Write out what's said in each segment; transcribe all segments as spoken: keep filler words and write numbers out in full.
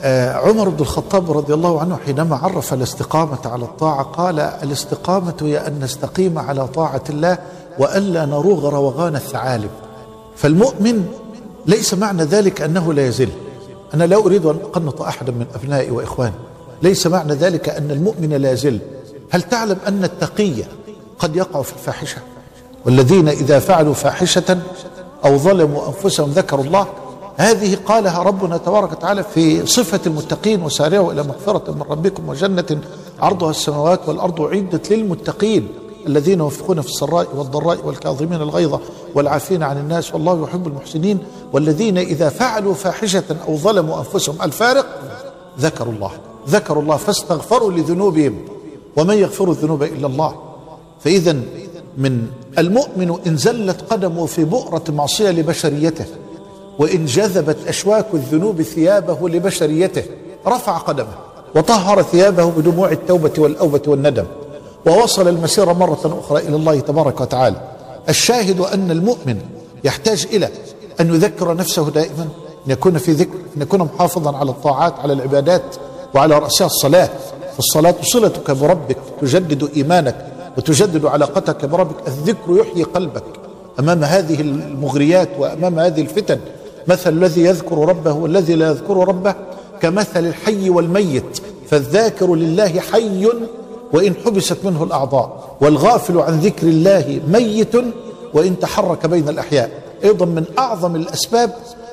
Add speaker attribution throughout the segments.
Speaker 1: عمر بن الخطاب رضي الله عنه حينما عرف الاستقامة على الطاعة قال: الاستقامة هي أن نستقيم على طاعة الله وألا نروغ روغان الثعالب. فالمؤمن ليس معنى ذلك أنه لا يزل. أنا لا أريد أن أقنط أحدا من أبنائي وإخواني، ليس معنى ذلك أن المؤمن لا يزل. هل تعلم أن التقي قد يقع في الفاحشة؟ والذين إذا فعلوا فاحشة أو ظلموا أنفسهم ذكروا الله. هذه قالها ربنا تبارك وتعالى في صفة المتقين: وسارعوا إلى مغفرة من ربكم وجنة عرضها السماوات والأرض أعدت للمتقين الذين ينفقون في السراء والضراء والكاظمين الغيظ والعافين عن الناس والله يحب المحسنين. والذين إذا فعلوا فاحشة أو ظلموا أنفسهم، الفارق ذكروا الله ذكروا الله فاستغفروا لذنوبهم ومن يغفر الذنوب إلا الله. فإذا من المؤمن إن زلت قدمه في بؤرة معصية لبشريته، وإن جذبت أشواك الذنوب ثيابه لبشريته، رفع قدمه وطهر ثيابه بدموع التوبة والأوبة والندم، ووصل المسير مرة أخرى إلى الله تبارك وتعالى. الشاهد أن المؤمن يحتاج إلى أن يذكر نفسه دائما، أن يكون في ذكر، أن يكون محافظا على الطاعات، على العبادات، وعلى رأسها الصلاة. فالصلاة صلتك بربك، تجدد إيمانك وتجدد علاقتك بربك. الذكر يحيي قلبك أمام هذه المغريات وأمام هذه الفتن. مثل الذي يذكر ربه والذي لا يذكر ربه كمثل الحي والميت، فالذاكر لله حي وإن حبست منه الأعضاء، والغافل عن ذكر الله ميت وإن تحرك بين الأحياء. أيضا من أعظم الأسباب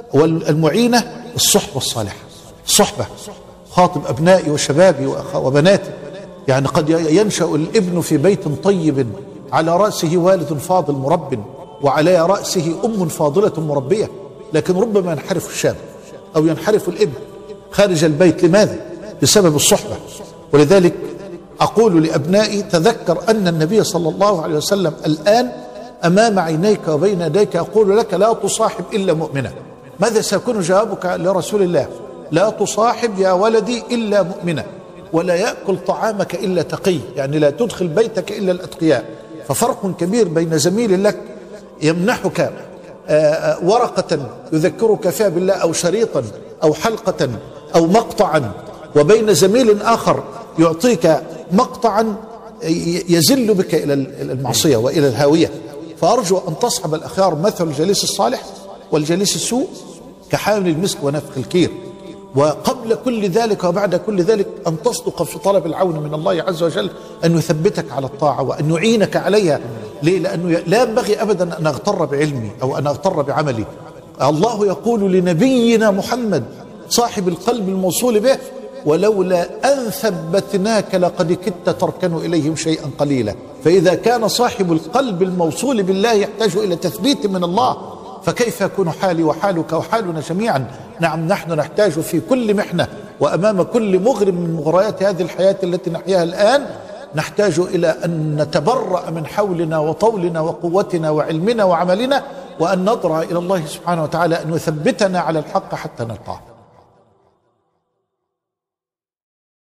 Speaker 1: والمعينة الصحبة الصالحة. الصحبة، خاطب أبنائي وشبابي وبناتي، يعني قد ينشأ الابن في بيت طيب على رأسه والد فاضل مرب، وعلى رأسه أم فاضلة مربية، لكن ربما ينحرف الشاب أو ينحرف الابن خارج البيت. لماذا؟ بسبب الصحبة. ولذلك أقول لأبنائي: تذكر أن النبي صلى الله عليه وسلم الآن أمام عينيك وبين يديك يقول لك: لا تصاحب إلا مؤمنا. ماذا سيكون جوابك لرسول الله؟ لا تصاحب يا ولدي إلا مؤمنا، ولا يأكل طعامك إلا تقي، يعني لا تدخل بيتك إلا الأتقياء. ففرق كبير بين زميل لك يمنحك ورقة يذكرك فيها بالله، أو شريطا أو حلقة أو مقطعا، وبين زميل آخر يعطيك مقطعا يزل بك إلى المعصية وإلى الهاوية. فأرجو أن تصحب الأخيار. مثل الجليس الصالح والجليس السوء كحامل المسك ونفخ الكير. وقبل كل ذلك وبعد كل ذلك أن تصدق في طلب العون من الله عز وجل، أن يثبتك على الطاعة وأن يعينك عليها. ليه؟ لأنه لا ينبغي أبدا أن أغتر بعلمي أو أن أغتر بعملي. الله يقول لنبينا محمد صاحب القلب الموصول به: ولولا أن ثبتناك لقد كدت تركن إليهم شيئا قليلا. فإذا كان صاحب القلب الموصول بالله يحتاج إلى تثبيت من الله، فكيف يكون حالي وحالك وحالنا جميعا؟ نعم، نحن نحتاج في كل محنة وأمام كل مغرم من مغريات هذه الحياة التي نحياها الآن، نحتاج إلى أن نتبرأ من حولنا وطولنا وقوتنا وعلمنا وعملنا، وأن نضرع إلى الله سبحانه وتعالى أن يثبتنا على الحق حتى نلقاه.